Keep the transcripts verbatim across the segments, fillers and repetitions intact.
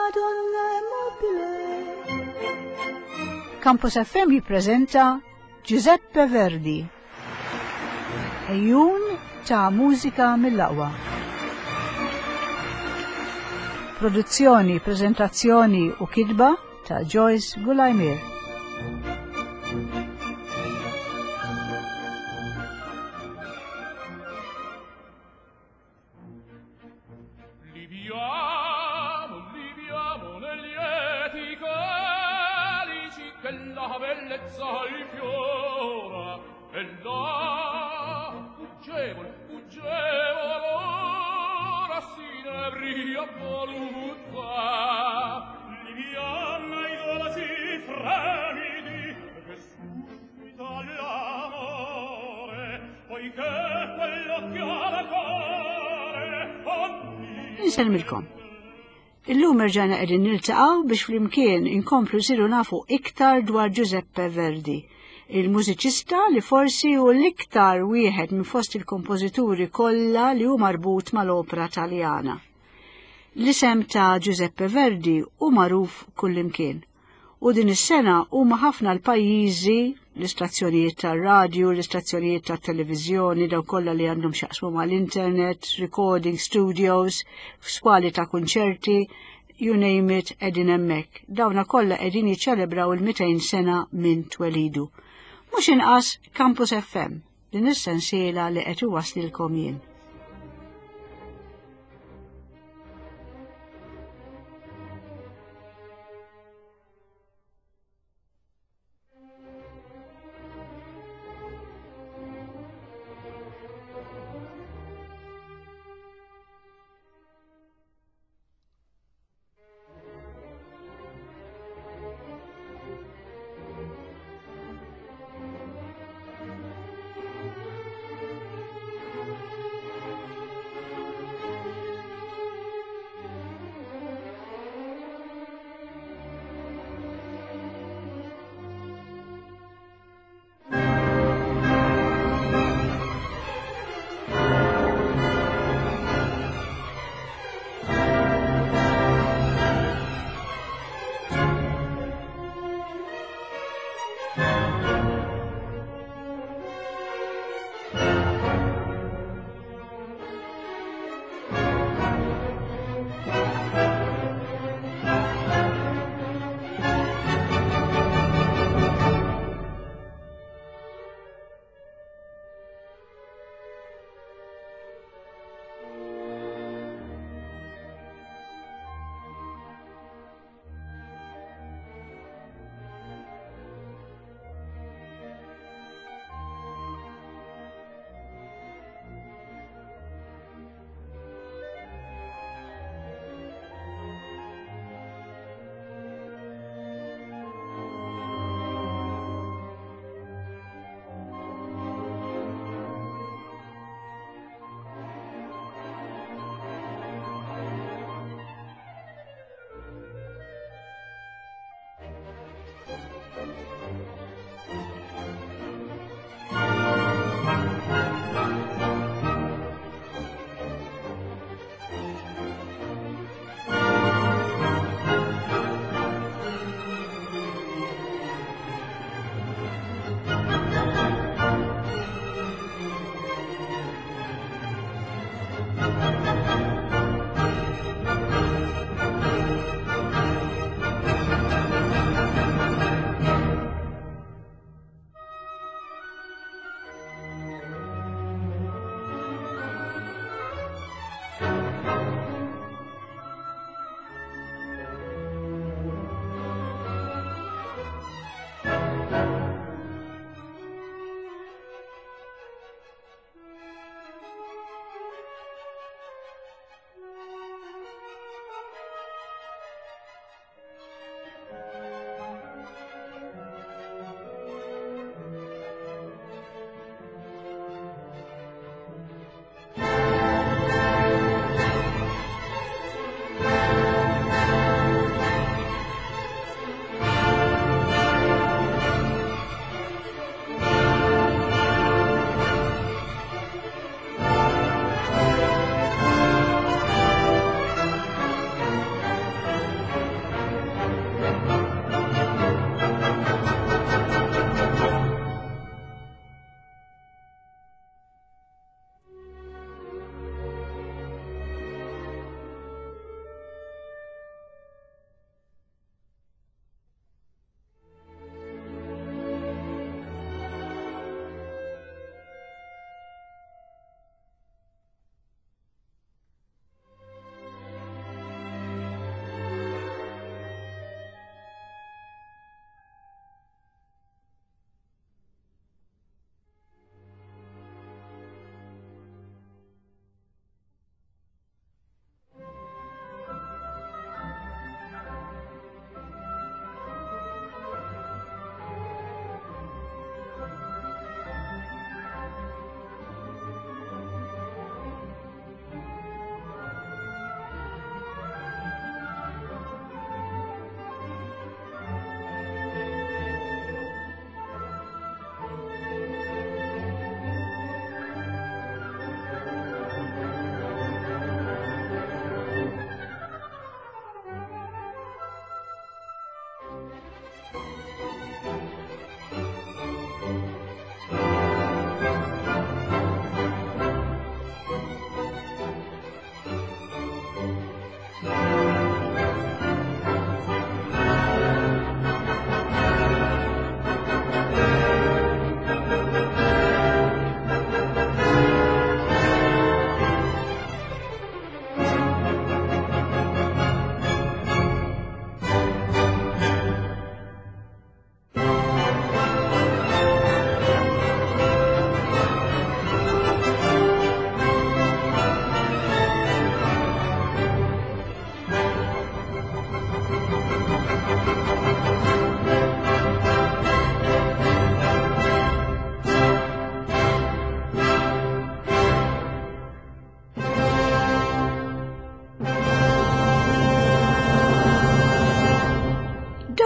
donna immobile. Campus F M jippreżenta Giuseppe Verdi. Ejjun ta' mużika mill-aqwa. Produzzjoni, prezentazzjoni u kitba ta' Joyce Gulajmir. Nselmilkom. Illum irġana qegħdin niltaqgħu biex flimkien inkomplu siru nafu iktar dwar Giuseppe Verdi, il-mużiċista li forsi hu l-iktar wieħed minn fost il-kompożituri kollha li hu marbut mal-opera Taljana. L-isem ta' Giuseppe Verdi hu magħruf kullimkien. U din is-sena huma ħafna l-pajjiżi, l-istazzjonijiet tar-radju, l-istazzjonijiet tat-televiżjoni daw kollha li għandhom x'jaqsmu mal-internet, recording studios, skwali ta' kunċerti, you name it, qegħdin hemmhekk. Dawna kollha qegħdin jiċċelebraw il-mitejn sena minn twelidu. Mhux inqas Campus F M, din is-sensiela li qed iwasslilkom jien.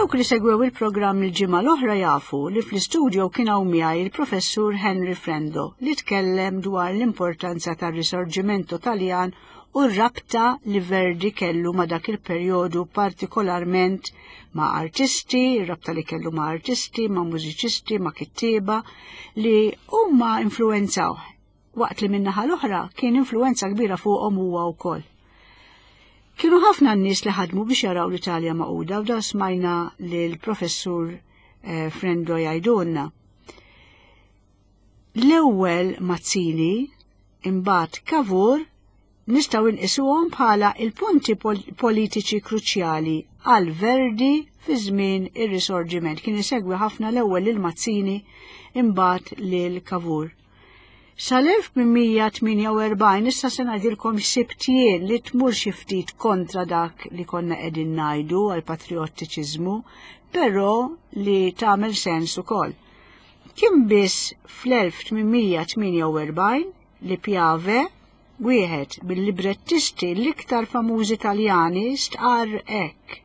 Dawk li segwew il-programm il-ġimgħa l-oħra jafu li fl-istudju kien hawn miegħi il-professur Henry Frendo li tkellem dwar l-importanza tar-Risorġimento Taljan u r-rabta li Verdi kellu ma' dak il-perjodu partikolarment ma' artisti, rabta li kellu ma' artisti, ma' mużiċisti, ma' kittieba li huma influenzaw. Waqt li min-naħa l-oħra kien influenza kbira fuqhom huwa wkoll. Kienu ħafna n-nies li ħadmu biex jaraw l-Italja maquda u da smajna li l-professur eh, Frendo jgħidulna. L-ewwel Mazzini imbagħad Cavour nistgħu nqisuhom bħala il-punti pol politiċi kruċjali għal Verdi fi żmien ir-Risorġiment. Kien isegwi ħafna l-ewwel lil Mazzini imbagħad lil Cavour. Sal-elf-tminmija-tminja-u-erbgħin issa se ngħidilkom sibtien li tmur xi ftit kontra dak li konna qegħdin ngħidu għal patriottiċiżmu, però li tagħmel sens ukoll. Kien biss fl-elf-tminmija-tminja-u-erbgħin li Piave, wieħed bil-librettisti l-iktar famużi Taljani stqarr hekk.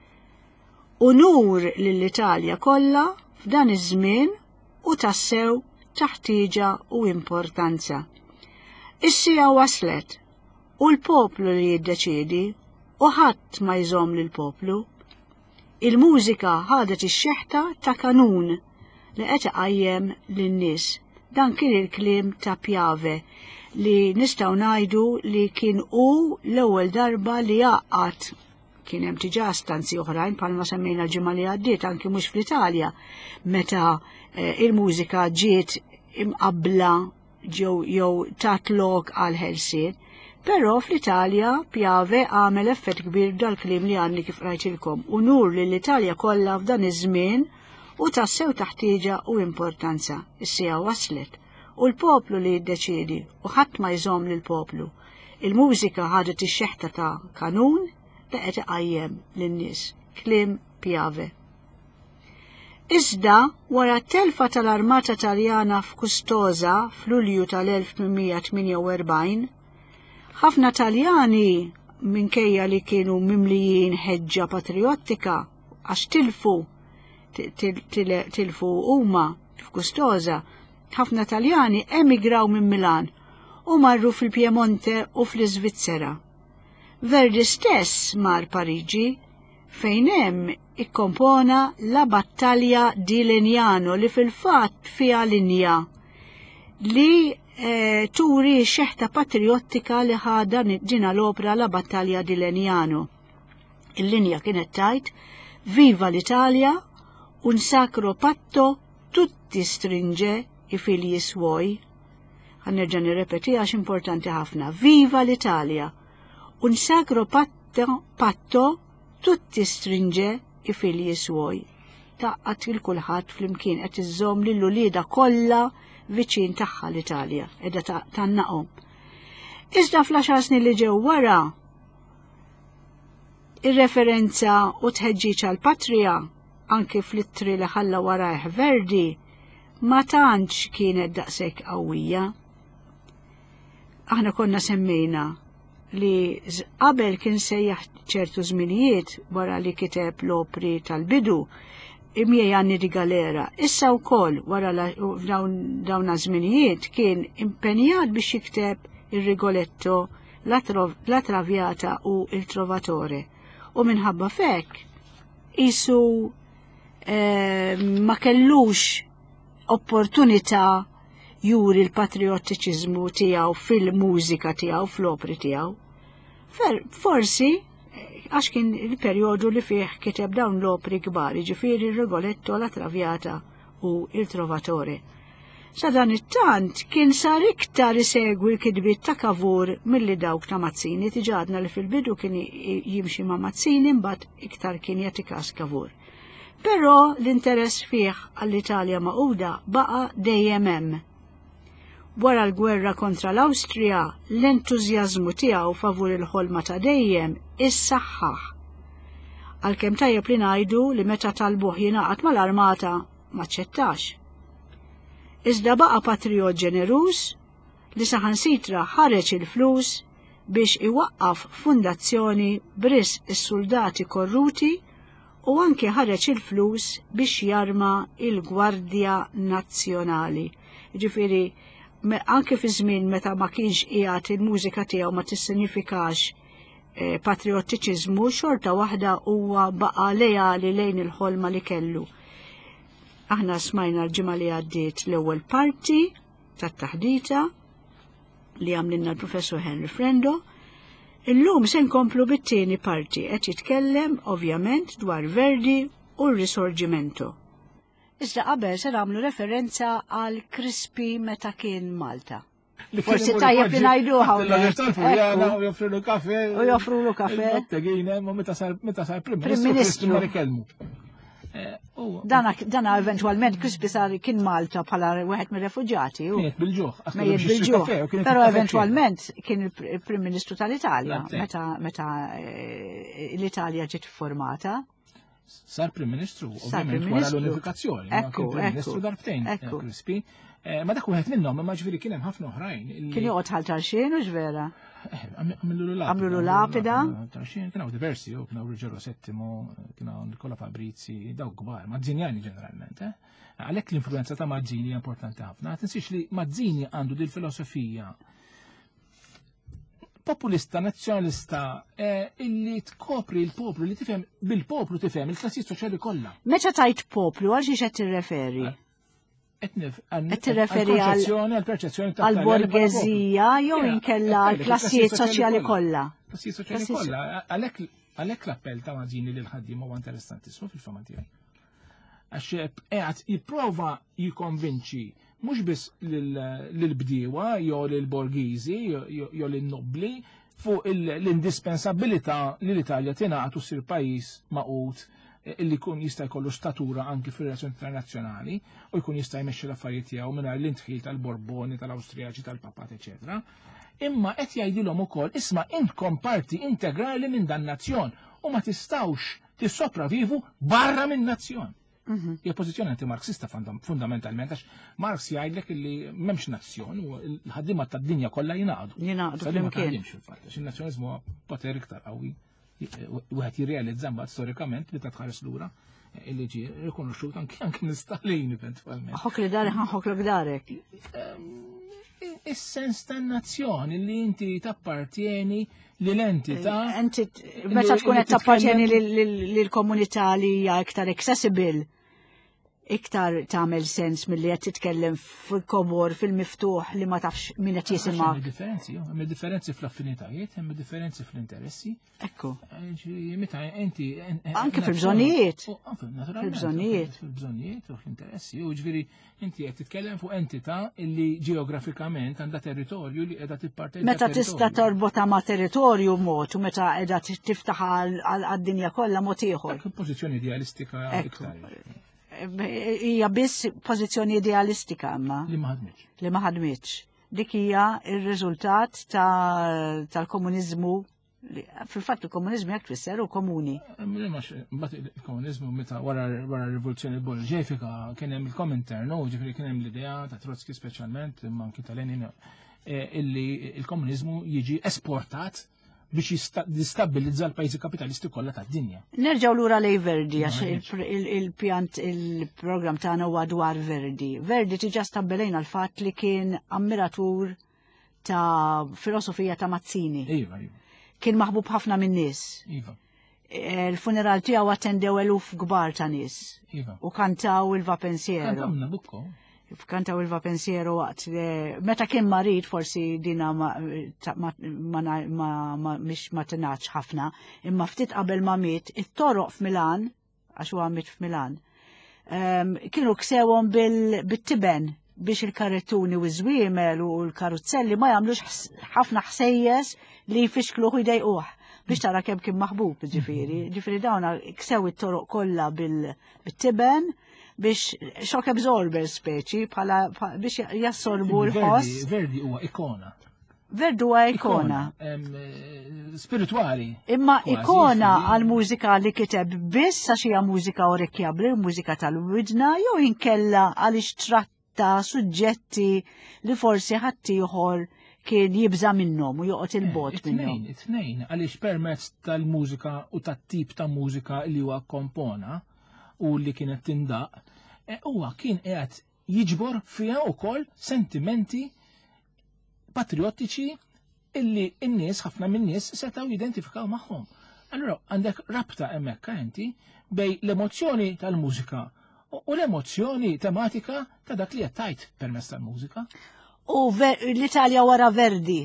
Unur lill-Italja kollha f'dan iż-żmien u tassew taħtieġa u importanza. Is-sija waslet u l-poplu li jiddeċiedi u ħadd ma jżomm lill-poplu. Il-mużika ħadet ix-xeħta ta' kanun li qed iqajjem lin-nies. Dan kien il-kliem ta' Piave li nistgħu ngħidu li kien hu l-ewwel darba li jaqgħad. Kien hemm diġà stanzi oħrajn bħalma semmejna l-ġimgħa li għaddiet anke mhux fl-Italja meta eh, il-mużika ġiet imqabbla ġew jew tat lok għal ħelsien, però fl-Italja Piave għamel effett kbir dal-kliem li għandi kif rajtilkom u nur lill-Italja kollha f'dan iż-żmien u tassew taħtieġa u importanza. Is-sija waslet u l-poplu li jiddeċiedi u ħadd ma jżomm lill-poplu. Il-mużika ħadet ix-xeħta ta' kanun li qed iqajjem lin-nies. Kliem Piave. Iżda wara t-telfa tal-Armata Taljana f'Kustoza f'Lulju tal-elf-tminmija-tminja-u-erbgħin, ħafna Taljani minkejja li kienu mimlijin ħeġġa patriottika għax tilfu tilfu huma f'Kustoza, ħafna Taljani emigraw minn Milan u marru fil-Piemonte u fl-Iżvizzera. Verdi stess mar Pariġi fejn hemm ikkompona la Battalja di Legnano li fil-fatt fiha linja li e, turi xeħta patriottika li ħada ġina l-opera la Battalja di Legnano. Il-linja kienet tajt Viva l'Italia, un sacro patto tutti stringe i figli suoi. Ħanerġa' nirrepeti għax importanti ħafna. Viva l'Italia, un sacro patto, patto tutti stringe i figli suoi. Taqqat il-kulħadd flimkien qed iżżomm lill-ulieda kollha viċin tagħha l-Italja qiegħda tannaqhom. Iżda fl-għaxar snin li ġew wara ir-referenza u tħeġġiġ għall-patrija anke fl-ittri li ħalla warajh Verdi ma tantx kienet daqshekk qawwija. Aħna konna semmejna li qabel kien sejjaħ ċertu żminijiet wara li kiteb l-opri tal-bidu imjej Anni di Galera. Issa wkoll wara dawn żminijiet kien impenjat biex jikteb ir-Rigoletto, la Traviata u il-Trovatore. U minħabba fekk isu eh, ma kellux opportunità juri l-patriottiċiżmu tiegħu fil-mużika tiegħu, fl-opri tiegħu. Forsi, għax kien il-perjodu li fih kiteb dawn l-opri kbar, ġifieri ir-Rigoletto, la Traviata u il-Trovatore. Sa dan it-tant kien sar iktar isegwi l-kitbiet ta' Cavour milli dawk ta' Mazzini. Tiġadna li fil-bidu kien jimxi ma' Mazzini mbagħad iktar kien jagħti każ Cavour. Però l-interess fih għall-Italja Magħquda baqa' dejjem hemm. Wara l-gwerra kontra l-Awstrija, l-entużjażmu tiegħu favur il-ħolma ta' dejjem issaħħaħ. Għalkemm tajjeb li ngħidu li meta talbuh jingħaqad mal-armata ma ċċettax. Iżda baqa' patriot ġeneruż li saħansitra ħareġ il-flus biex iwaqqaf fundazzjoni bris is-soldati korruti u anke ħareġ il-flus biex jarma il-Gwardja Nazzjonali. Ġifieri anke fi żmien meta ma kienx qiegħed il-mużika tiegħu ma tissinifikax eh, patriottiċiżmu, xorta waħda huwa baqa' lejali lejn il-ħolma li kellu. Aħna smajna l-ġimgħa li għaddiet l-ewwel parti tat-taħdita li għamlilna l-Professur Henry Frendo. Illum se nkomplu bit-tieni parti qed jitkellem ovvjament dwar Verdi u r-Risorġimento. Iżda qabel se nagħmlu referenza għal Crispi meta kien Malta. Forsi tajjeb li ngħiduha u joffrilu kafe. U joffrulu kafe. Meta sar Prim Ministru Dana eventualment Crispi sar kien Malta bħala wieħed mir-refuġjati. Kienet bil-ġuħ. Mejjed bil-ġuħ. Però eventualment kien il-Prim Ministru tal-Italja meta l-Italja ġiet formata. Sar Prim Ministru, ovvjament wara l-unifikazzjoni. Ekku, Prim Ministru darbtejn Crispi. Ma dak wieħed minnhom imma ġifieri kien hemm ħafna oħrajn. Kien joqgħod ħaltarxien u ġvera. Għamlu lapida. Kienu diversi, kienu Ruggero Settimo, kienu Nicola Fabrizi, daw kbar, Mazziniani ġeneralment. Għalhekk l-influenza ta' Mazzini importanti ħafna. Tinsix li Mazzini għandu dil filosofija populista, nazzjonalista, illi tkopri l-poplu, li tifhem bil-poplu tifhem il-klassijiet soċjali kollha. Meta tajt poplu għal xi qed tirreferi? Qed tirreferi għall-perċezzjoni għall-borgheżija jew inkella għall-klassijiet soċjali kollha. Klassijiet soċjali kollha. Għalhekk l-appell ta' Mazzini lil ħaddiem huwa interessantissimo fil-fema tiegħi. Għax qiegħed jipprova jikkonvinċi mhux biss lill-bdiewa jew lill-borghiżi jew lin-nobbli fuq l-indispensabilità li l-Italja tingħaqad u ssir pajjiż maqut illi jkun jista' jkollu statura anki fir-relazzjoni internazzjonali u jkun jista' jmexxi l-affarijiet tiegħu mingħajr l-intħil tal-Borboni, tal-Awstrijaċi, tal-Papat, eċetera. Imma qed jgħidilhom ukoll isma' intkom parti integrali minn dan nazzjon u ma tistgħux tissopravivu barra minn nazzjon. Hija pożizzjoni anti-Marxista fundamentalment għax Marx jgħidlek illi m'hemmx nazzjon u l-ħaddiema tad-dinja kollha jingħaqdu. Jingħaqdu flimkien. In-nazzjonizmu huwa poter iktar qawwi. Wieħed jirrealizza mbagħad storikament li ta' tħares lura illi ġie rikonoxxut anke minn-Stalin eventwalment. Ħok li darek ħanħok darek. Is-sens tan-nazzjon illi inti tappartieni lill-entità. Meta tkun qed tappartieni lill-komunità li hija iktar accessible, iktar tagħmel sens milli qed titkellem fil-kobor fil-miftuħ li ma tafx min qed jisimgħek. Hemm differenzi, hemm differenzi fl-affinitajiet, hemm differenzi fl-interessi. Ekku. Meta inti anke fil-bżonnijiet. Fil-bżonnijiet. Fil-bżonnijiet u fl-interessi. U ġifieri inti qed titkellem fuq entità li ġeografikament għandha territorju li qiegħda tipparteċipa. Meta tista' torbota ma' territorju mod u meta qiegħda tiftaħ għad-dinja kollha mod ieħor. Pożizzjoni idealistika iktar. Hija biss pożizzjoni idealistika imma. Li ma ħadmitx. Li ma ħadmitx. Dik hija r-riżultat tal-komuniżmu. Fil-fatt il-komuniżmu jekk tfisser u komuni. Mbagħad il-komuniżmu meta wara r-rivoluzzjoni bolġefika kien hemm il-Komintern, ġifieri kien hemm l-idea ta' Trotsky speċjalment imma anke ta' Lenin illi il-komuniżmu jiġi esportat biex jistabilizza l-pajjiżi kapitalisti kollha tad-dinja. Nerġgħu lura lej Verdi għax il-pjant il-programm tagħna huwa dwar Verdi. Verdi tiġa stabbilejna l-fatt li kien ammiratur ta' filosofija ta' Mazzini. Iva, iva. Kien maħbub ħafna minn nies. Iva. Il-funeral tiegħu attendew eluf kbar ta' nies. Iva. U kantaw il-Va Pensiero. Kantamna bukko. Kantaw il-Va Pensiero waqt meta kien marit forsi dina ma tinax ħafna, imma ftit qabel ma miet, it-toroq f'Milan, għax huwa miet f'Milan, kienu ksewhom bit-tiben biex il-karrettuni u żwiemel u l-karuzzelli ma jagħmlux ħafna ħsejjes li jfixkluh u jdejquh biex tara kemm kien maħbub ġifieri. Ġifieri dawn ksew it-toroq kollha bil-tiben biex shock absorber speċi biex jassorbu l-ħoss. Verdi huwa ikona. Verdi huwa ikona. Spirituali. Imma ikona għal mużika li kiteb biss għax hija mużika orecchiabli, mużika tal-widna, jew inkella għaliex tratta suġġetti li forsi ħadd ieħor kien jibża minnhom u joqgħod il-bot minnhom. It-tnejn, it-tnejn, għaliex permezz tal-mużika u tat-tip ta' mużika li huwa kompona u li kienet tindaq, huwa kien qiegħed jiġbor fiha wkoll sentimenti patriottiċi illi n-nies, ħafna min-nies setgħu jidentifikaw magħhom. Allura għandek rabta hemmhekk inti bej l-emozzjoni tal-mużika u l-emozzjoni tematika ta' dak li qed tajt permezz tal-mużika. U l-Italja wara Verdi,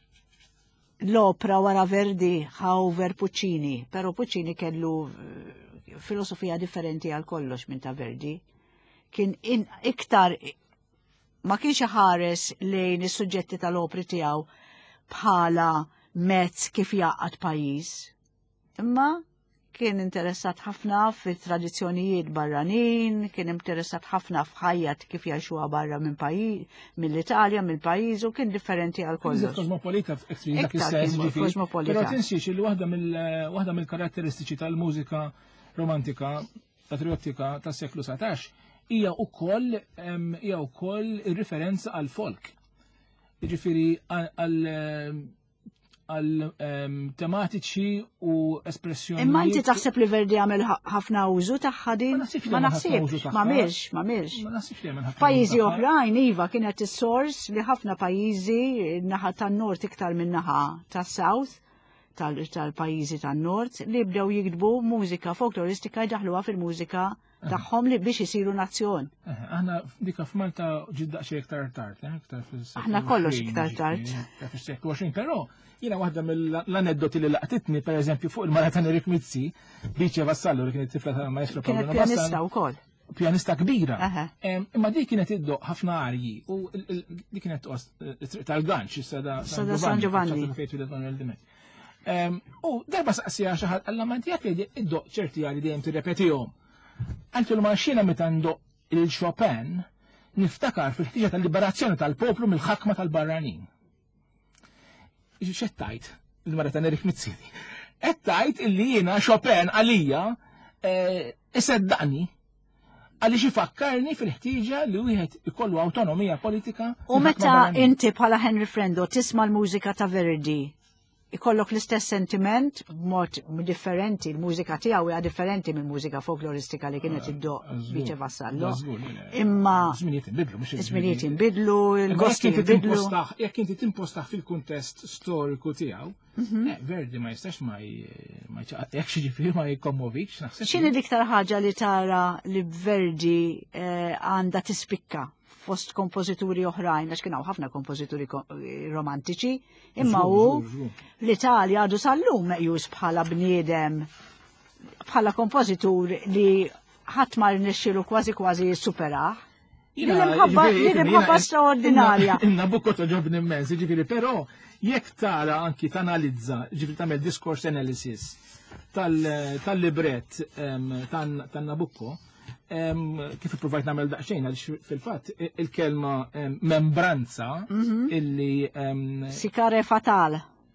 l-opera wara Verdi ħaw Puccini, pero Puccini kellu filosofija differenti għal kollox minn ta' Verdi. Kien iktar, ma kienx ħares lejn is-suġġetti tal-opri tiegħu bħala mezz kif jaqgħad pajjiż. Imma kien interessat ħafna fit-tradizzjonijiet barranin, kien interessat ħafna f'ħajjat kif jgħixuha barra minn pajjiż, mill-Italja, mill-pajjiż u kien differenti għal kollox. Kosmopolita dak is-sens ġifieri. Però tinsiex li waħda mill-waħda mill-karatteristiċi tal-mużika romantika, patriottika tas-seklu satax hija wkoll hija wkoll ir-riferenza għal folk. Jiġifieri għal għal tematiċi u espressjoni. Imma inti taħseb li Verdi għamel ħafna użu tagħha din? Ma naħsibx, ma milx, ma milx. Ma naħsibx li għamel Pajjiżi oħrajn iva kienet is-sors li ħafna pajjiżi naħa tan-nord iktar minn naħa tas-south tal-pajjiżi tan-nord li bdew jiktbu mużika folkloristika jdaħluha fil-mużika tagħhom li biex isiru nazzjon. Aħna dika f'Malta ġidda xi iktar tard, iktar fis-seklu. Aħna kollox iktar tard. Fis-seklu għoxrin, però jiena waħda mill-aneddoti li laqtitni, per eżempju, fuq il-mara ta' Erik Mizzi, Biċe Vassallo li kienet tifla ta' maestro Paolo Kienet pjanista wkoll. Pjanista kbira. Imma di kienet iddoq ħafna arji u di kienet triq tal-Ganċ, Sada San Giovanni. U darba saqsija xi ħadd alla ma tiegħek li iddoq ċerti arji dejjem tirrepetihom. Għantu l-maċina meta ndoq il-Chopin niftakar fil-ħtiġa tal-liberazzjoni tal-poplu mill-ħakma tal-barranin. Xettajt, il-mara ta' Erik Mizzi. Ettajt illi jiena Chopin għalija iseddaqni għaliex ifakkarni fil-ħtiġa li wieħed ikollu awtonomija politika. U meta inti bħala Henry Frendo tisma' l-mużika ta' Verdi, ikollok l-istess sentiment b'mod differenti, l-mużika tiegħu hija differenti mill-mużika folkloristika li kienet iddoq Biċe Vassallo. Imma żminijiet inbidlu, il-gosti jinbidlu. Jekk inti timpostaħ fil-kuntest storiku tiegħu, Verdi ma jistax ma jekk xi ġifier ma jikkommovix naħseb. X'inhi l-iktar ħaġa li tara li Verdi għandha tispikka fost kompożituri oħrajn, għax kien hawn ħafna kompożituri romantiċi, imma hu l-Italja għadu sal-lum meqjus bħala bniedem, bħala kompożitur li ħadd ma rnexxielu kważi kważi jissuperaħ. Din imħabba straordinarja. Nabucco toġobni immens, ġifieri, però jekk tara anki tanalizza, ġifieri tagħmel discourse analysis tal-librett tan Nabucco, kif ipprovajt nagħmel daqsxejn għaliex fil-fatt il-kelma membranza illi Sikara e fatal.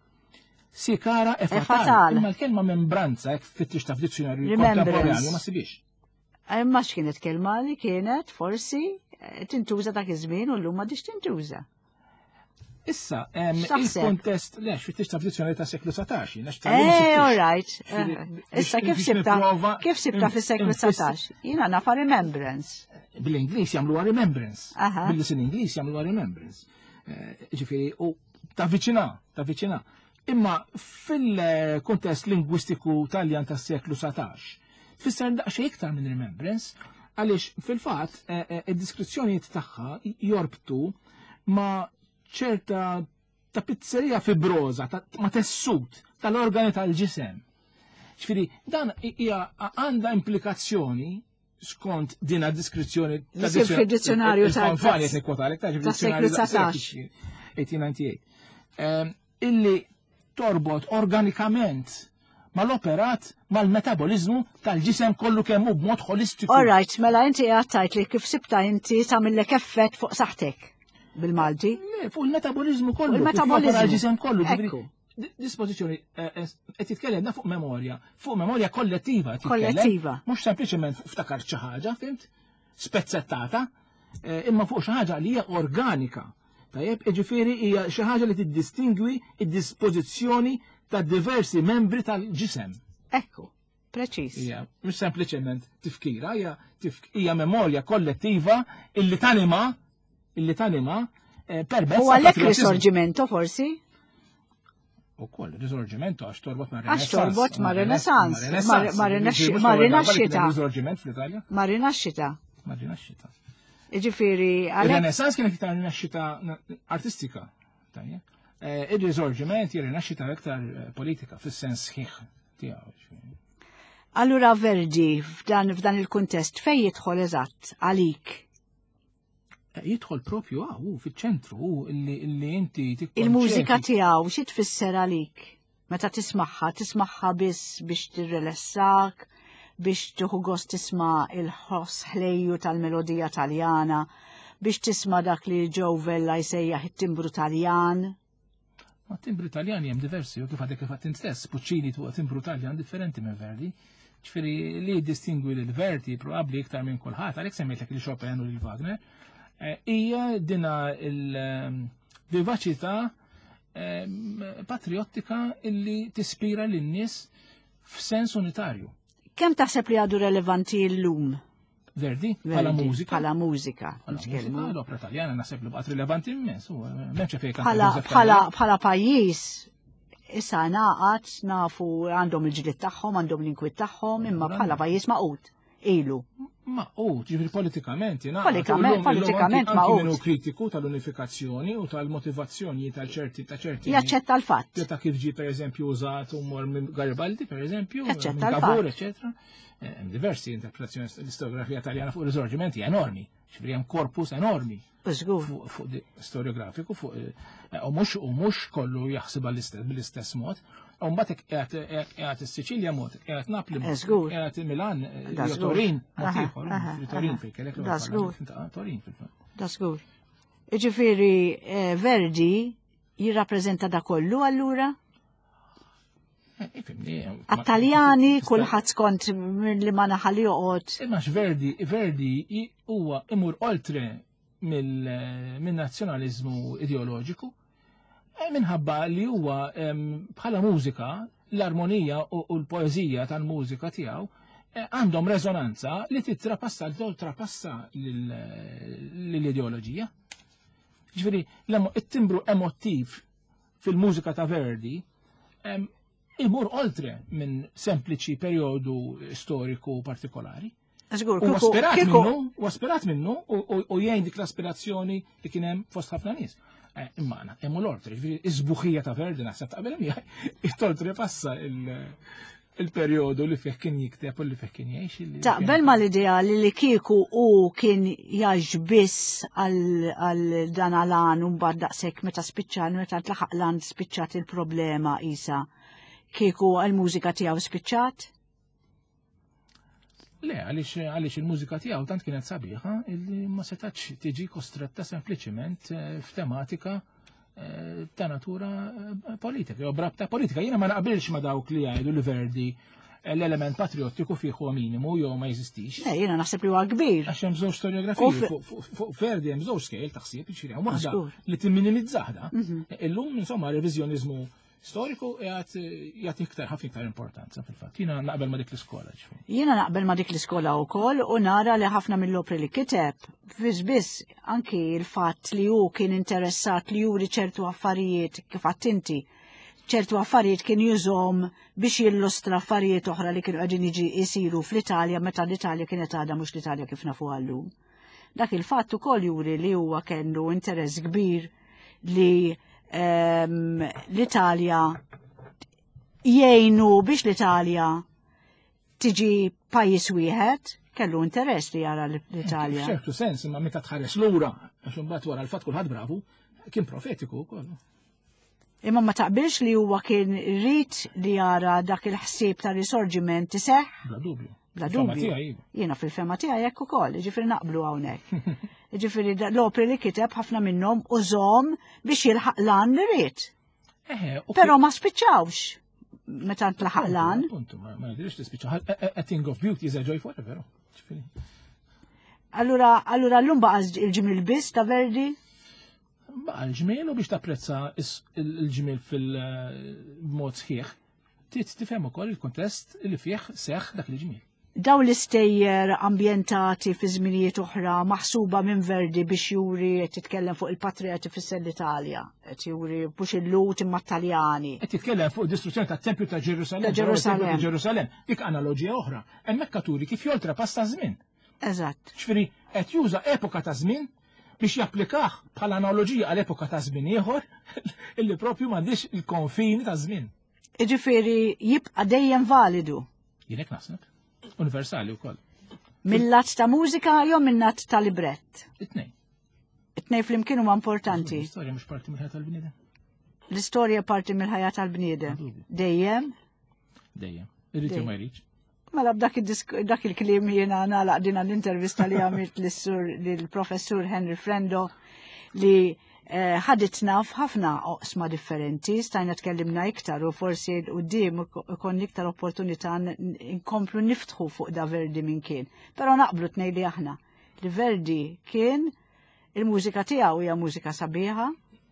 Sikara e fatal. Imma l-kelma membranza jekk fittix ta' f'dizzjonarju kontemporanju ma sibix. Imma x'kienet kelma li kienet forsi tintuża dak iż-żmien u llum m'għadix tintuża. Issa, il-kontest, lex, fittix ta' f'dizzjonarju ta' seklu satax. Eh, all right. Issa kif sibta, kif sibta fis-seklu satax? Jiena nafa remembrance. Bil-Ingliż jagħmluha remembrance. Bil-lisin Ingliż jagħmluha remembrance. Ġifieri, u ta' viċina, ta' viċina. Imma fil-kontest lingwistiku Taljan tas-seklu satax, fisser daqsxejn iktar minn remembrance, għaliex fil-fatt id-diskrizzjonijiet tagħha jorbtu ma' ċerta ta' pizzerija fibroza, ma' tessut tal-organi tal-ġisem. Ġifieri, dan hija għandha implikazzjoni skont dina diskrizzjoni ta' dizzjonarju tas-seklu satax. Illi torbot organikament mal-operat mal-metabolizmu tal-ġisem kollu kemm hu b'mod holistiku. All right, mela inti għattajt li kif sibta inti tagħmillek effett fuq saħtek bil-Malti. Fuq il-metabolizmu kollu. Il-metabolizmu. Tal-ġisem kollu. Dispożizzjoni qed titkellem fuq memorja, fuq memorja kollettiva. Kollettiva. Mhux sempliċement ftakar xi ħaġa, fimt? Spezzettata, imma fuq xi ħaġa li hija organika. Tajjeb, ġifieri hija xi ħaġa li tiddistingwi id-dispożizzjoni ta' diversi membri tal-ġisem. Ekku, preċiż. Hija mhux sempliċement tifkira, hija hija memorja kollettiva illi tanima illi tanima permezz. U għalhekk risorġimento forsi? Ukoll risorġimento għax torbot ma' Għax torbot ma' Renaissance, ma' Rinascita. Risorġiment fl-Italja? Ma' Rinascita. Ma' Rinascita. Ġifieri għalhekk. Ir-Renaissance kienet iktar rinascita artistika. Ir-risorġiment hija rinascita iktar politika fis-sens sħiħ tiegħu. Allura Verdi f'dan f'dan il-kuntest fejn jidħol eżatt għalik? Jidħol propju għaw, fiċ-ċentru, illi inti il-mużika tiegħu xi tfisser għalik? Meta tismaħħa, tismaħħa biss biex tirrelassak, biex tieħu gost tisma' il-ħoss ħlejju tal-melodija Taljana, biex tisma' dak li Joe Vella jsejjaħ it-timbru Taljan. Ma timbru Taljan hemm diversi, u kif għadek kif għad stess, Puccini tuqa timbru Taljan differenti minn Verdi. Ġifieri li jiddistingwi lil Verdi probabbli iktar minn kulħadd, għalhekk semmejtlek lil Chopin u lil Wagner. Hija dina il-vivaċità patriottika illi tispira lin-nies f'sens unitarju. Kemm taħseb li għadu relevanti llum? Verdi, bħala mużika. Bħala mużika. L-opera Taljana naħseb li baqgħet rilevanti immens. Bħala pajjiż issa naqat nafu għandhom il-ġlied tagħhom, għandhom l-inkwiet tagħhom, imma bħala pajjiż maqut. Ilu. Ma u, ġifiri politikament, politikament ma u. Kienu kritiku tal-unifikazzjoni u tal-motivazzjoni tal-ċerti ta' ċerti. Jaċċetta l-fatt. Ta' kif ġi per eżempju użat umor minn Garibaldi, per eżempju, jaċċetta l-fatt, eccetera. Diversi interpretazzjoni l-istoriografija taljana fuq risorġimenti enormi, ġifiri hemm korpus enormi. Fuq storiografiku, u mhux u mhux kollu jaħsibha bl-istess mod. U mbagħad qiegħed is-Siċilja mod, qiegħed Napli mod, qiegħed Milan, Torin, mod ieħor, Torin fejn kellek Torin fil-fatt. Da żgur. Jiġifieri Verdi jirrappreżenta da kollu allura? Għat-Taljani kulħadd skont li ma naħal joqgħod. Imax Verdi, Verdi huwa imur oltre mill-nazzjonaliżmu ideoloġiku. Minħabba li huwa bħala mużika, l-armonija u l-poezija tal-mużika tiegħu għandhom rezonanza li titrapassa l-oltrapassa l-ideoloġija. Ġifieri, it-timbru emottiv fil-mużika ta' Verdi imur oltre minn sempliċi perjodu storiku partikolari. U aspirat minnu u jgħin dik l-aspirazzjoni li kien hemm fost ħafna nies. Imma hemm l-oltre, iż-żbuħija ta' Verdi naħseb taqbel miegħi it-oltre passa il-perjodu li fih kien jikteb u li fih kien jgħix. Taqbel ma l-idea li li kieku u kien jgħix biss għal dan għalan u mbagħad daqshekk meta spiċċat meta tlaħaq lan spiċċat il-problema isa kieku għall-mużika tiegħu spiċċat? Le, għaliex il-mużika tiegħu tant kienet sabiħa illi ma setax tiġi kostretta sempliċement f'tematika ta' natura politika, jew brabta politika. Jiena ma naqbilx ma dawk li jgħidu li Verdi l-element patriottiku fih huwa minimu jew ma jeżistix. Le, jiena naħseb li huwa kbir. Għax hemm żewġ storjografiji fuq Verdi hemm żewġ skejl taħsib jiġri hemm waħda li timminimizzahda. Illum insomma reviżjoniżmu storiku jgħat iktar ħafna iktar importanza fil-fatt. Jiena naqbel ma dik l-iskola. Jiena naqbel ma dik l-iskola wkoll u nara li ħafna mill-opri li kiteb biss anki l-fatt li hu kien interessat li juri ċertu affarijiet kif għadt inti, ċertu affarijiet kien jużhom biex jillustra affarijiet oħra li kienu qegħdin jiġi jsiru fl-Italja meta l-Italja kienet għadha mhux l-Italja kif nafuha llum. Dak il-fatt ukoll juri li huwa kellu interess kbir li l-Italja jgħinu biex l-Italja tiġi pajjiż wieħed, kellu interess li jara l-Italja. F'ċertu sens, imma meta tħares lura għax imbagħad wara l-fatt kulħadd bravu, kien profetiku wkoll. Imma ma taqbilx li huwa kien rid li jara dak il-ħsieb ta' risorġiment iseħħ? Bla dubju. Bla dubju. Jiena fil-fema tiegħi hekk ukoll, ġifieri naqblu hawnhekk. Ġifieri l-opri li kiteb ħafna minnhom użhom biex jilħaq lan li rid. Però ma spiċċawx meta tlaħaq lan. Ma jidhirx tispiċċaw. A thing of beauty is a joy forever. Allura allura llum baqa' il-ġimil biss ta' Verdi? Baqa l-ġmiel u biex tapprezza il-ġmiel fil-mod sħiħ, trid tifhem ukoll il-kuntest li fih seħħ dak il-ġmiel. Daw l-istejjer ambjentati fi żminijiet oħra maħsuba minn Verdi biex juri qed titkellem fuq il-patrija tifisser l-Italja, qed juri bux il-lut imma Taljani. Qed titkellem fuq id-distruzzjoni tat-Tempju ta' Ġerusalemm. Ta' Ġerusalemm. Ġerusalemm. Dik analoġija oħra. Hemmhekk katuri kif joltra passa żmien. Eżatt. Ġifieri qed juża epoka ta' żmien biex japplikah bħala analoġija għal epoka ta' żmien ieħor illi propju m'għandix il-konfini ta' żmien. Jiġifieri jibqa' dejjem validu. Jien hekk naħseb. Universali wkoll. Mill-lat ta' mużika jew min-lat ta' librett? It-tnejn. It-tnejn flimkien huma importanti. L-istorja mhux parti mill-ħajja tal-bniedem. L-istorja parti mill-ħajja tal-bniedem. Dejjem? Dejjem. Irrid jew ma jridx. Mela b'dak dak il-kliem jiena nagħlaq din l-intervista li għamilt lill-professur Henry Frendo li ħaditna f'ħafna oqsma differenti, stajna tkellimna iktar u forsi l-qudiem ikon iktar opportunità nkomplu niftħu fuq da Verdi minn kien. Però naqblu tnejli aħna li Verdi kien il-mużika tiegħu hija mużika sabiħa,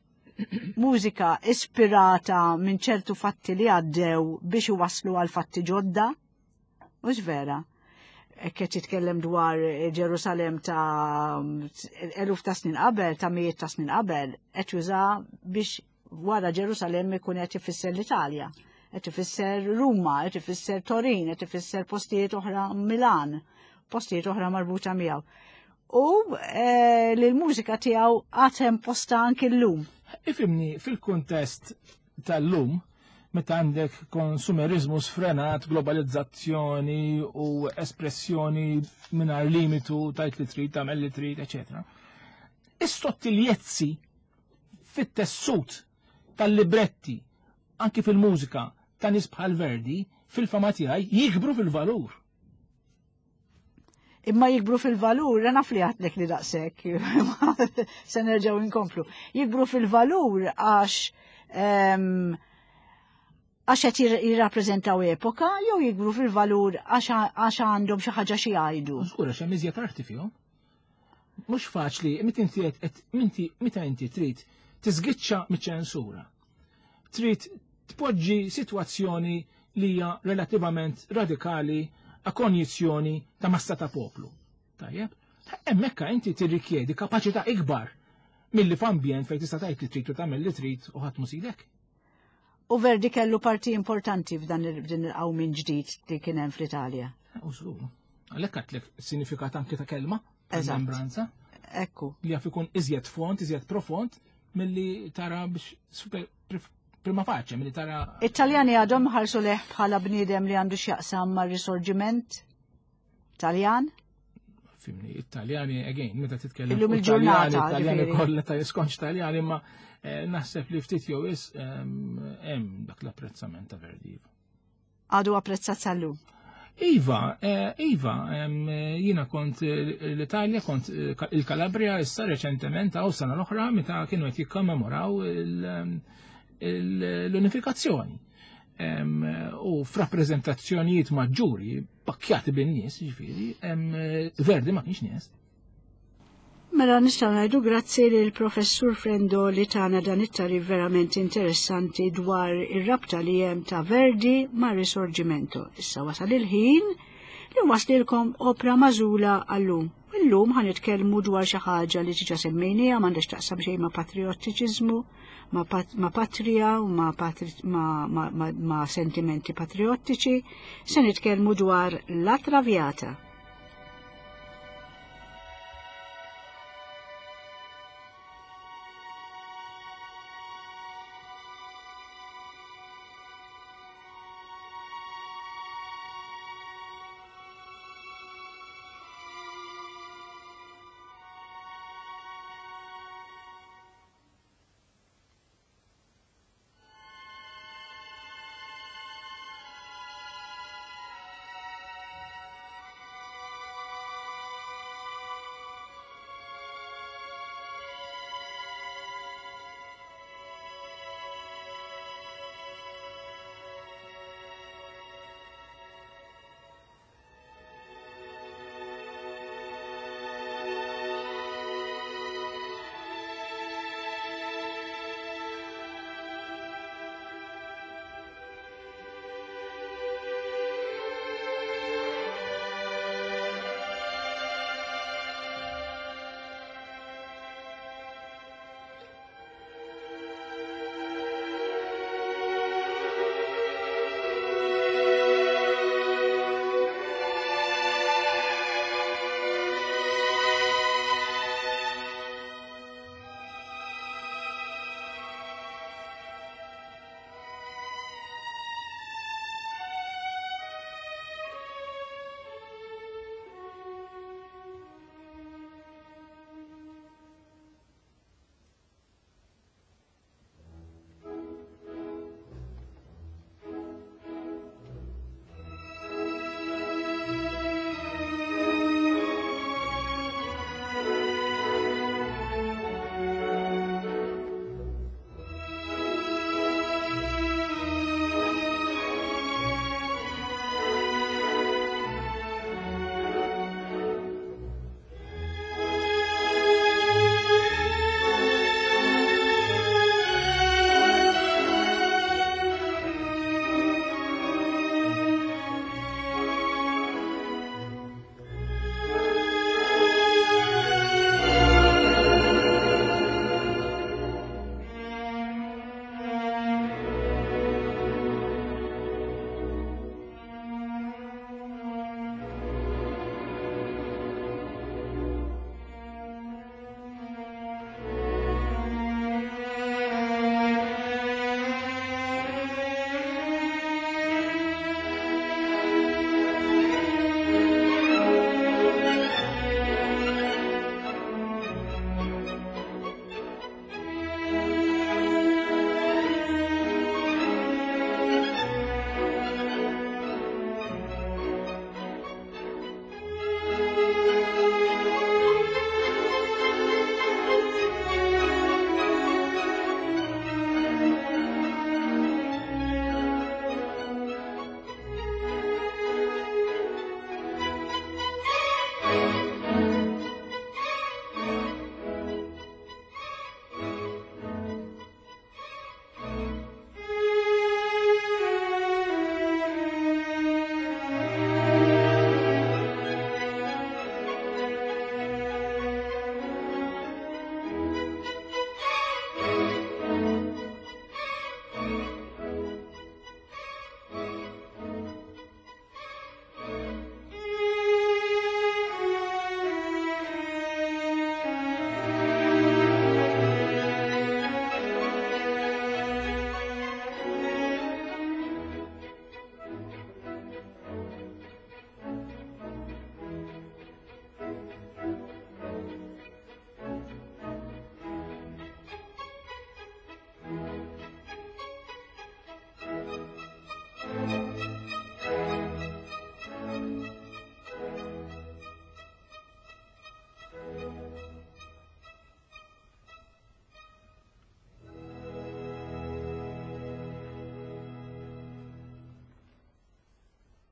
mużika ispirata minn ċertu fatti li għaddew biex iwasslu għal fatti ġodda, mhux vera. Qed jitkellem dwar Ġerusalem ta' eluf ta' snin qabel, ta' mijiet ta' snin qabel, qed juża biex wara Ġerusalem ikun qed ifisser l-Italja, qed ifisser Ruma, qed ifisser Torin, qed ifisser postijiet oħra Milan, postijiet oħra marbuta miegħu. U li l-mużika tiegħu għatem posta anke llum. Ifimni fil-kuntest tal-lum, meta għandek konsumerizmu sfrenat, globalizzazzjoni u espressjoni mingħajr limitu tajt li trid, tagħmel li trid, eċetera. Is-sottiljezzi fit-tessut tal-libretti, anki fil-mużika ta' nies bħal Verdi, fil-fama tiegħi jikbru fil-valur. Imma jikbru fil-valur, naf li għatlek li daqshekk, se nerġgħu inkomplu. Jikbru fil-valur għax għax qed jirrappreżentaw epoka jew jikbru fil-valur għax għandhom xi ħaġa xi jgħidu. Żgur għax hemm iżjed arti fihom. Mhux faċli, meta inti trid tiżgiċċa miċ-ċensura. Trid tpoġġi sitwazzjoni li hija relattivament radikali a konjizzjoni ta' massa ta' poplu. Tajjeb? Hemmhekk inti tirrikjedi kapaċità ikbar milli f'ambjent fejn tista' tgħid li trid u tagħmel li trid u ħadd musidek. U Verdi kellu parti importanti f'dan il-qawmin ġdid li kien hemm fl-Italja. Użgur. Għalhekk għatlek sinifikat anke ta' kelma, membranza. Ekku. Li jaf ikun iżjed font, iżjed profond, milli tara biex super prima faċċa, milli tara. Italjani għadhom ħarsu leħ bħala bniedem li għandu x'jaqsam mar-risorġiment Taljan? Fimni, Italjani, again, meta titkellem. Illum il-ġurnata. Italjani kollha ta' jiskonx Taljani, ma naħseb li ftit jew is hemm dak l-apprezzament ta' Verdi. Għadu apprezzat sal-lum. Iva, Iva, jina kont l-Italja, kont il-Kalabria issa reċentement għaw sena l-oħra meta kienu qed jikkommemoraw l-unifikazzjoni. U f'rappreżentazzjonijiet maġġuri, pakkjati bin-nies, ġifieri, Verdi ma kienx nies. Mela nistgħu ngħidu grazzi lil professur Frendo li tagħna dan it-tarif verament interessanti dwar ir-rabta li hemm ta' Verdi ma' Risorġimento. Issa wasal il-ħin li waslilkom opra mażula għallum. Illum ħanitkellmu dwar xi ħaġa li tiġa semmejnija m'għandix taqsam xejn ma' patriottiċiżmu, ma' patrija u ma' sentimenti patriottiċi, se nitkellmu dwar La Traviata.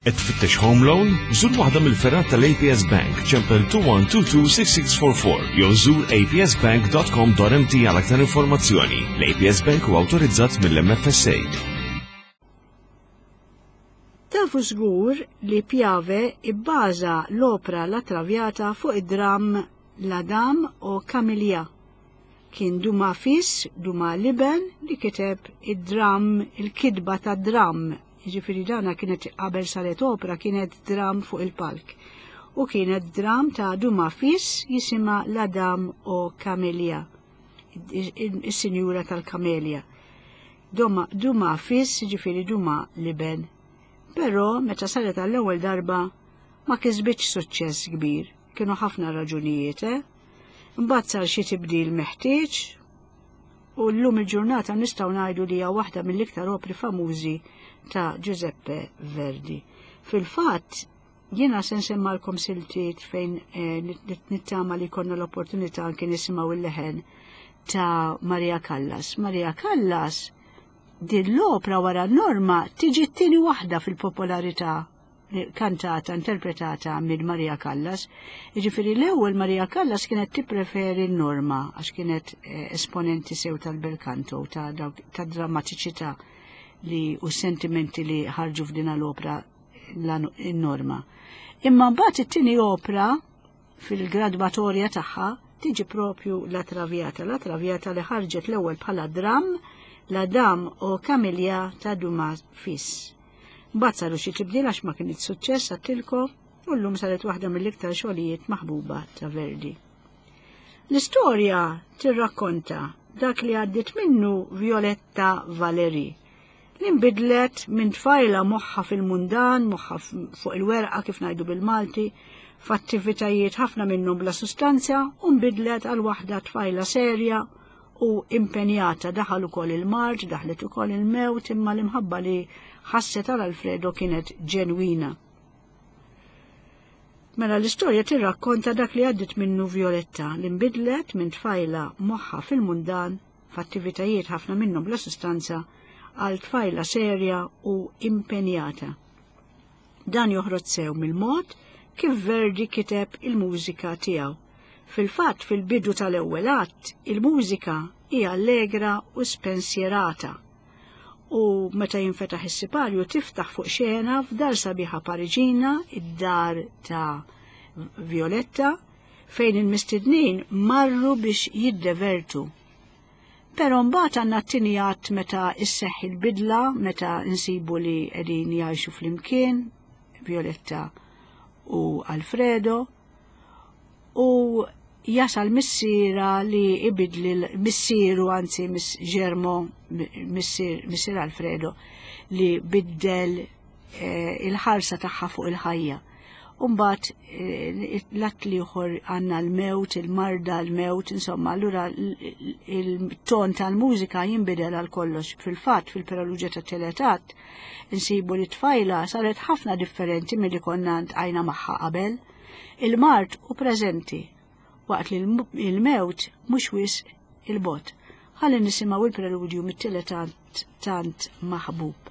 qed tfittex home loan? Żur waħda mill-ferrat tal-A P S Bank ċempel two one two two six six four four jew żur a p s bank dot com dot m t għal aktar informazzjoni. L-A P S Bank huwa awtorizzat mill-M F S A. Tafu żgur li Piave ibbaża l-opra La Traviata fuq id-dram L'Adam u Camélia. Kien Dumas fils, Dumas Liben, li kiteb id-dram, il-kidba ta' dram. Ġifiri dana kienet qabel saret opera kienet dram fuq il-palk. U kienet dram ta' Dumas fils jisima L'Adam u Camélia, is-sinjura tal-Camélia. Dumas fils ġifiri Dumas Liben. Però meta saret għall-ewwel darba ma kisbitx suċċess kbir, kienu ħafna raġunijiet, eh? Imbagħad sar xi tibdil meħtieġ u llum il-ġurnata nistgħu ngħidu li hija waħda mill-iktar opri famużi ta' Giuseppe Verdi. Fil-fatt jiena se nsemmalkom siltiet fejn eh, nittama li konna l-opportunità anke nisimgħu il-leħen ta' Maria Callas. Maria Callas din l-opra wara Norma tiġi t-tieni waħda fil-popolarità kantata, interpretata minn Maria Callas. Ġifiri l-ewwel Maria Callas kienet tippreferi Norma għax kienet eh, esponenti sew tal-bel canto ta' ta' drammatiċità li u sentimenti li ħarġu f'din l-opra Norma. Imma mbagħad it-tieni opra fil-gradwatorja tagħha tiġi propju La Traviata. La Traviata li ħarġet l-ewwel bħala dram L'Adam u Camélia ta' Dumas fils. Mbagħad saru xi tibdil għax ma kienet suċċess għattilkom u llum saret waħda mill-iktar xogħlijiet maħbuba ta' Verdi. L-istorja tirrakkonta dak li għaddit minnu Violetta Valeri li nbidlet minn tfajla moħħa fil-mundan, moħħa fuq il-werqa kif ngħidu bil-Malti, f'attivitajiet ħafna minnhom bla sustanza u nbidlet għal waħda tfajla serja u impenjata. Daħal ukoll il-mart, daħlet ukoll il-mewt, imma l-imħabba li ħasset għal Alfredo kienet ġenwina. Mela l-istorja tirrakkonta dak li għaddit minnu Violetta li nbidlet minn tfajla moħħa fil-mundan f'attivitajiet ħafna minnhom bla sustanza għal tfajla serja u impenjata. Dan joħroġ sew mill-mod kif Verdi kiteb il-mużika tiegħu. Fil-fatt fil-bidu tal-ewwel att, il-mużika hija allegra u spensjerata. U meta jinfetaħ is-siparju tiftaħ fuq xena f'dar sabiħa Pariġina, id-dar ta' Violetta, fejn il-mistednin marru biex jiddevertu. Però mbagħad għandna t-tieni att meta isseħħ il-bidla, meta nsibu li qegħdin jgħixu flimkien, Violetta u Alfredo, u jasal missiera li ibidli missieru anzi miss Germo missier, missier Alfredo li biddel eh, il-ħarsa tagħha fuq il-ħajja. Umbat eh, l-att li uħor għanna l-mewt, il-marda, l-mewt, insomma, allura il-ton tal-mużika jinbidel għal kollox. Fil-fat, fil-peralugġa ta' teletat, insibu li tfajla saret ħafna differenti mill-li konna għajna maħħa qabel. Il-mart u prezenti, waqt li il-mewt mux wis il-bot. Ħalli nisimaw il-preludju mit-teletant tant maħbub.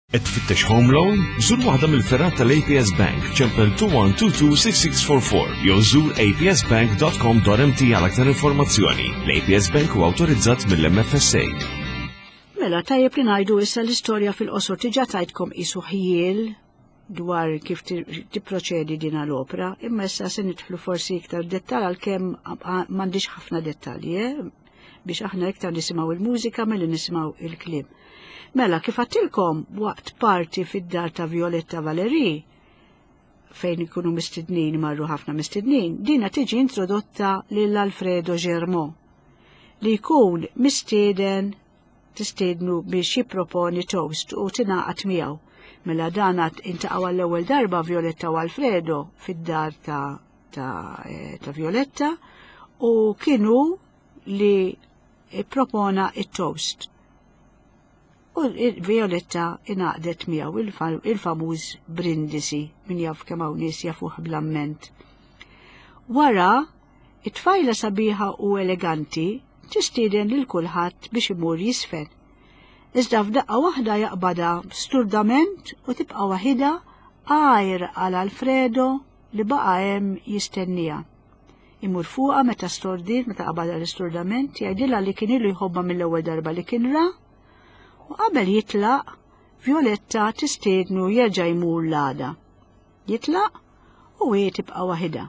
qed tfittex home loan? Żur waħda mill-ferrat tal-A P S Bank ċempel two one two two six six four four jew żur a p s bank dot com dot m t għal aktar informazzjoni. L-A P S Bank huwa awtorizzat mill-M F S A. Mela tajjeb li ngħidu issa l-istorja fil-qosor tiġa tajtkom qisu ħiel dwar kif tipproċedi din l-opera, imma issa se nidħlu forsi iktar dettal għalkemm m'għandix ħafna dettalji biex aħna iktar nisimgħu il-mużika milli nisimgħu il-kliem. Mela kif għattilkom waqt parti fid-dar ta' Violetta Valeri fejn ikunu mistednin marru ħafna mistednin, dina tiġi introdotta lil Alfredo Germont li jkun mistieden tistednu biex jipproponi toast u tingħaqad miegħu. Mela danat intaqgħu l-ewwel darba Violetta u Alfredo fid-dar ta' ta', ta Violetta u kienu li propona it-toast. U Violetta inaqdet miegħu il-famuż brindisi min jaf kemm hawn nies jafuh bl-amment. Wara, it-tfajla sabiħa u eleganti tistieden lil kulħadd biex imur jisfen. Iżda f'daqqa waħda jaqbada sturdament u tibqa' waħida għajr għal Alfredo li baqa' hemm jistennija. Imur fuqha meta stordit, meta qabada l-isturdament, jgħidilha li kien ilu jħobba mill-ewwel darba li kien ra, u qabel jitlaq Violetta tistiednu jerġa' jmur l-għada. Jitlaq u hi tibqa' waħida.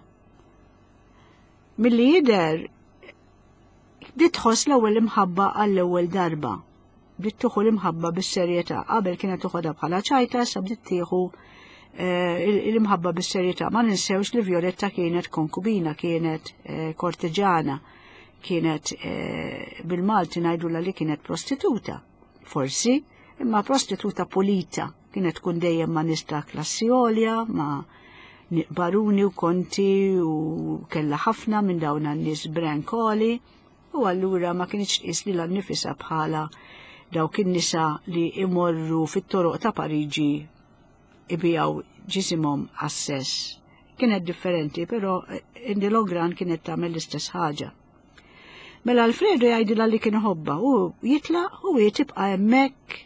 Milli jidher bdiet tħoss l-ewwel imħabba għall-ewwel darba. Bdiet tieħu l-imħabba bis-serjetà. Qabel kienet toħodha bħala ċajta, sa bdiet tieħu l-imħabba bis-serjetà. Ma ninsewx li Violetta kienet konkubina, kienet kortiġana, kienet bil-Malti ngħidulha li kienet prostituta. Forsi, imma prostituta pulita. Kienet tkun dejjem ma' nies ta' klassi għolja, ma' baruni u konti u kellha ħafna minn dawn an-nies brankoli, u allura ma kienx tqis lilha nnifisha bħala dawk in-nisa li imorru fit-toroq ta' Pariġi ibijaw ġisimhom għas-sess. Kienet differenti, però in the long run kienet tagħmel l-istess ħaġa. Mela Alfredo jgħidilha li kien ħobba u jitlaq u hi tibqa' hemmhekk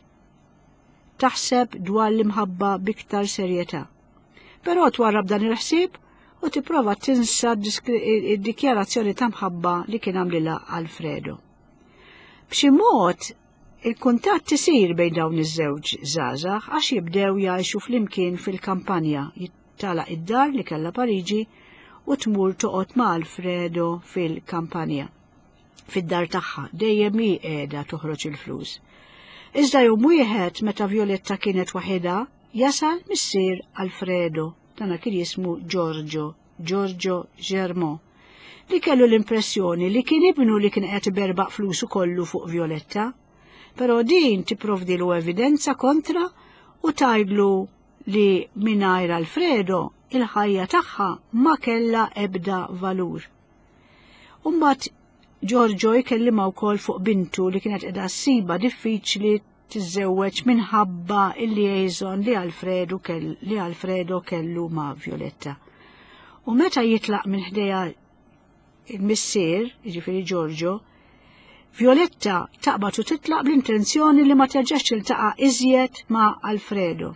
taħseb dwar l-imħabba biktar serjetà. Però twarrab dan il-ħsieb u tipprova tinsa d-dikjarazzjoni ta' mħabba li kien għamlilha Alfredo. B'xi mod il-kuntatt isir bejn dawn iż-żewġ żgħażagħ għax jibdew jgħixu flimkien fil-kampanja, jittalaq id-dar li kellha Pariġi u tmur toqgħod ma' Alfredo fil-kampanja. Fid-dar tagħha dejjem hi qiegħda toħroġ il-flus. Iżda jum wieħed meta Violetta kienet waħedha jasal missier Alfredo, tana kien jismu Giorgio, Giorgio Germont, li kellu l-impressjoni li kien ibnu li kien qed iberbaq flusu kollu fuq Violetta, però din tipprovdilu evidenza kontra u tgħidlu li mingħajr Alfredo il-ħajja tagħha ma kellha ebda valur. Umbagħad Giorgio jkellimha wkoll fuq bintu li kienet qiegħda ssiba diffiċli tiżżewweġ minħabba il-liaison li Alfredo kell li Alfredo kellu ma' Violetta. U meta jitlaq minn ħdejha il-missier, jiġifieri Giorgio, Violetta taqbad u titlaq bl-intenzjoni li ma terġax tiltaqa' iżjed ma' Alfredo.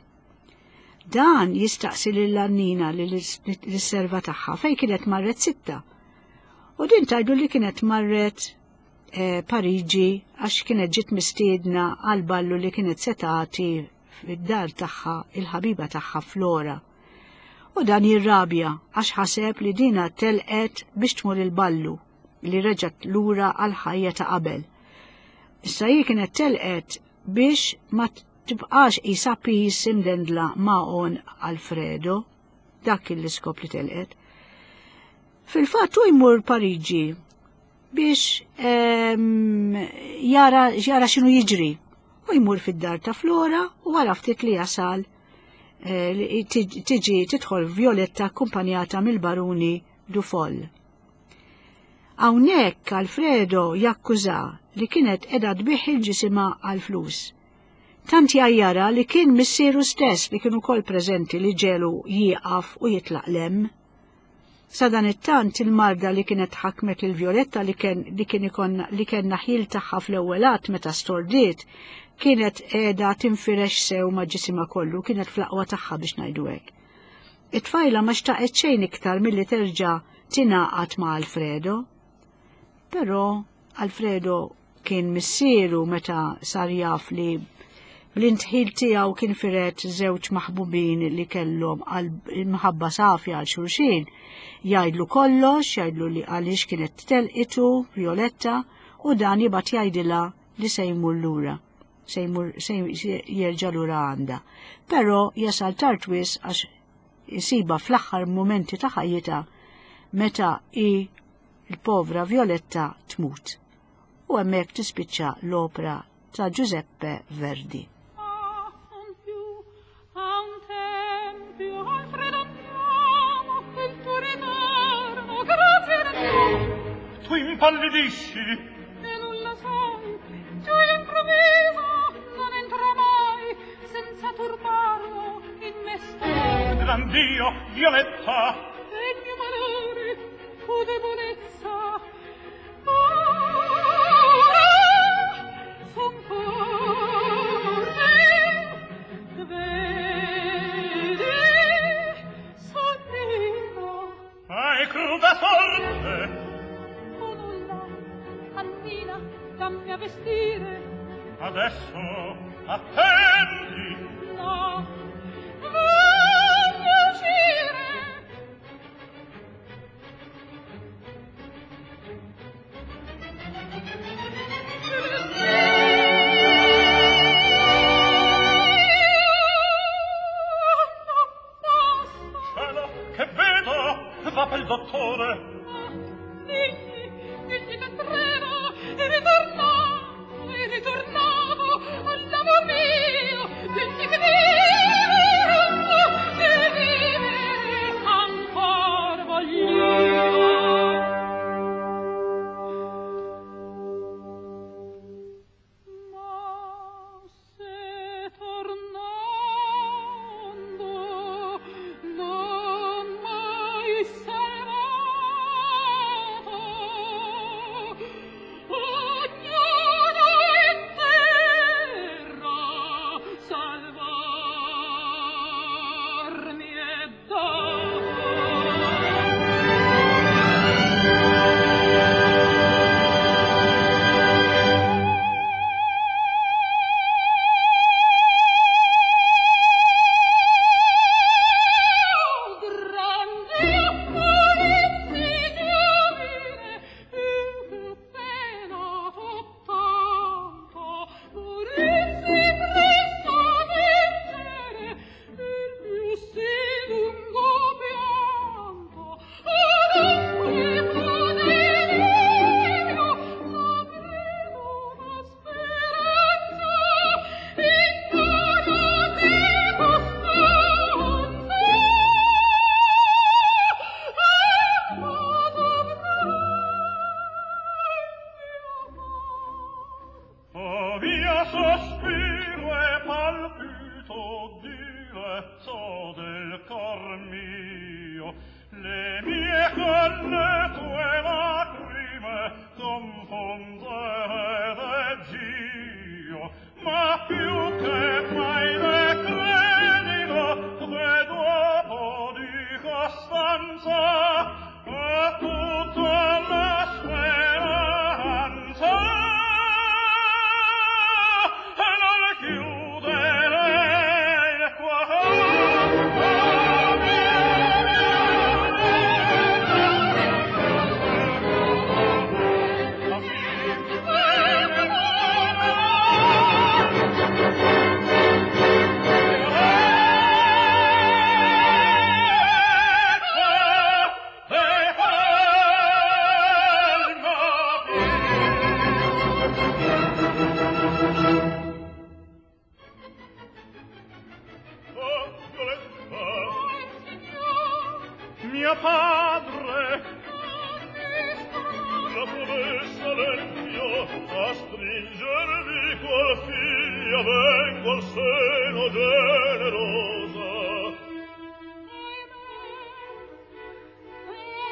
Dan jistaqsi lil Annina li l-serva tagħha fejn kienet marret sitta. U din tgħidu li kienet marret eh, Pariġi għax kienet ġiet mistiedna għal ballu li kienet setati fid-dar tagħha il-ħabiba tagħha Flora. U dan jirrabja għax ħaseb li dina telqet biex tmur il-ballu li reġgħet lura għal ħajja ta' qabel. Issa hi kienet telqet biex ma tibqax qisha pis imdendla ma'on Alfredo, dak il-iskop li telqet. Fil-fatt hu jmur Pariġi biex um, jara, jara x'inhu jiġri. U jmur fid-dar ta' Flora u wara ftit li jasal eh, tiġi tidħol Violetta akkumpanjata mill-baruni Dufol. Hawnhekk Alfredo jakkuża li kienet qiegħda tbieħ il-ġisimha għal flus. Tant jajjara li kien missieru stess li kienu kol preżenti li ġelu jieqaf u jitlaq lem. Sadan it-tant il-marda li kienet ħakmet il-Violetta li kien li kien ikon li kien naħil tagħha fl-ewwelat meta stordiet kienet qiegħda tinfirex sew ma' ġisimha kollu, kienet fl-aqwa tagħha biex ngħidu hekk. It-tfajla ma xtaqet xejn iktar milli terġa' tingħaqad ma' Alfredo. Però Alfredo kien missieru meta sar jaf li bl-intħil tiegħu kien firet żewġ maħbubin li kellhom il-mħabba safja għal xulxin, jgħidlu kollox, jgħidlu li għaliex kienet telqitu Violetta u dan jibgħat jgħidilha li se jmur lura, se jmur se jerġa' lura għandha. Però jasal tard wisq għax isiba fl-aħħar momenti ta' ħajjitha meta i il-povra Violetta tmut. U hemmhekk tispiċċa l-opera ta' Giuseppe Verdi. Tu impallidisci e nulla sai, giù improvviso non entra mai senza turbarlo in me stesso. Gran Dio, Violetta, E il mio malore fu debolezza. Ora son forte, vedi, sorrido. hai cruda sorte. Dammi a vestire. Adesso attendi. No, voglio uscire. Cielo, che vedo? Va per il dottore. Digli, digli che tremo e ritornavo, e ritornavo all'amor mio, digli che vivo, che vivere ancor voglio. Ma se tornando non mai sarà mio padre, la promessa l'empio a stringervi col figlio vengo al seno generosa. Ahimè,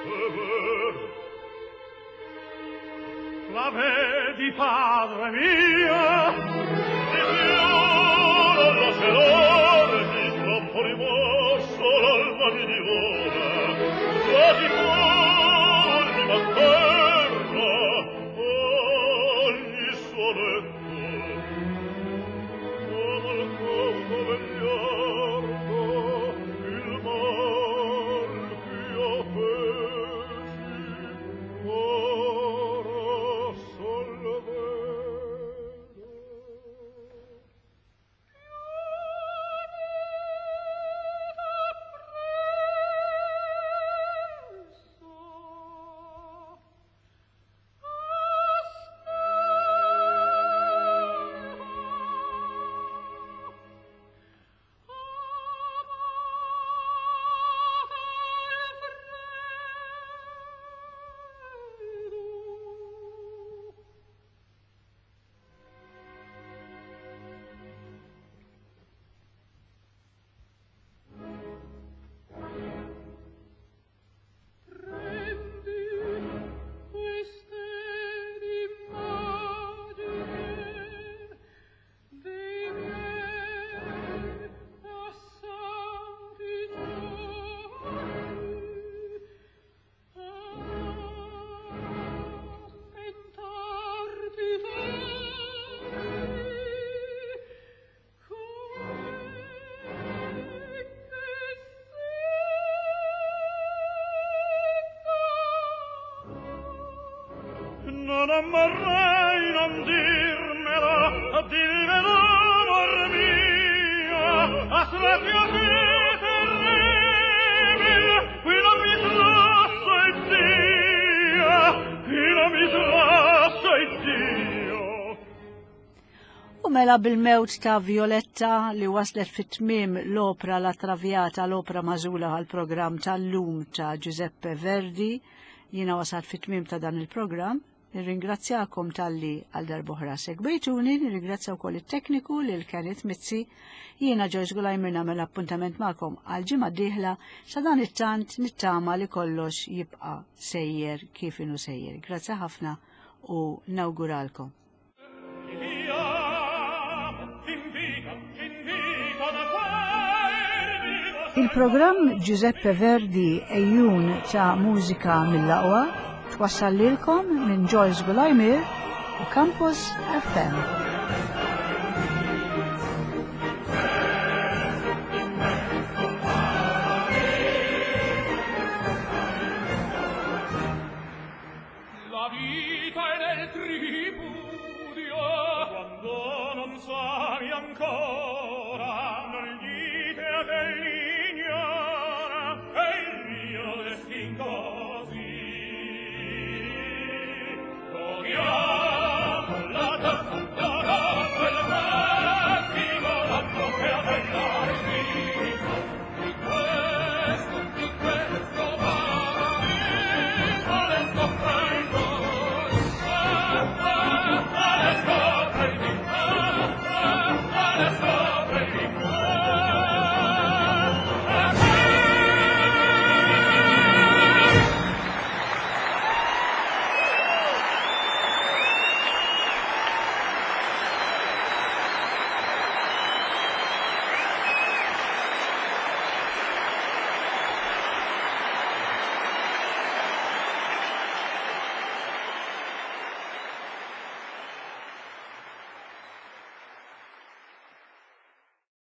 La vedi, padre mio, di fiore lo celore, di troppo rimosso l'alma mi divora, quasi fuori ma terra, ogni soletto, come il corpo vegliardo, il mar più offesi, ora sol vedo. Non ammarrei non dirmelo, dirmelo amor mio, a stretto terribil, qui non mi trassa il Dio, qui non mi trassa il Dio. U mela bil-mewt ta' Violetta li waslet fit-tmiem l-opra La Traviata, l-opra mażula għal-programm tal-lum ta' Giuseppe Verdi, jina wasat fit-tmiem ta' dan il-programm. Nirringrazzjakom tal-li għal darbohra segwejtuni, nirringrazzja wkoll it-tekniku li l-Kenneth Mizzi, jiena Joyce Gulajmer nagħmel appuntament magħkom għal ġimgħa d-dieħla sa dan it-tant nittama li kollox jibqa' sejjer kif inhu sejjer. Grazzi ħafna u nawguralkom. Il-programm Giuseppe Verdi ejjun ta' mużika mill-laqwa twassal lilkom minn Joyce Gulajmer u Campus F M. La vita è nel tripudio quando non sai ancora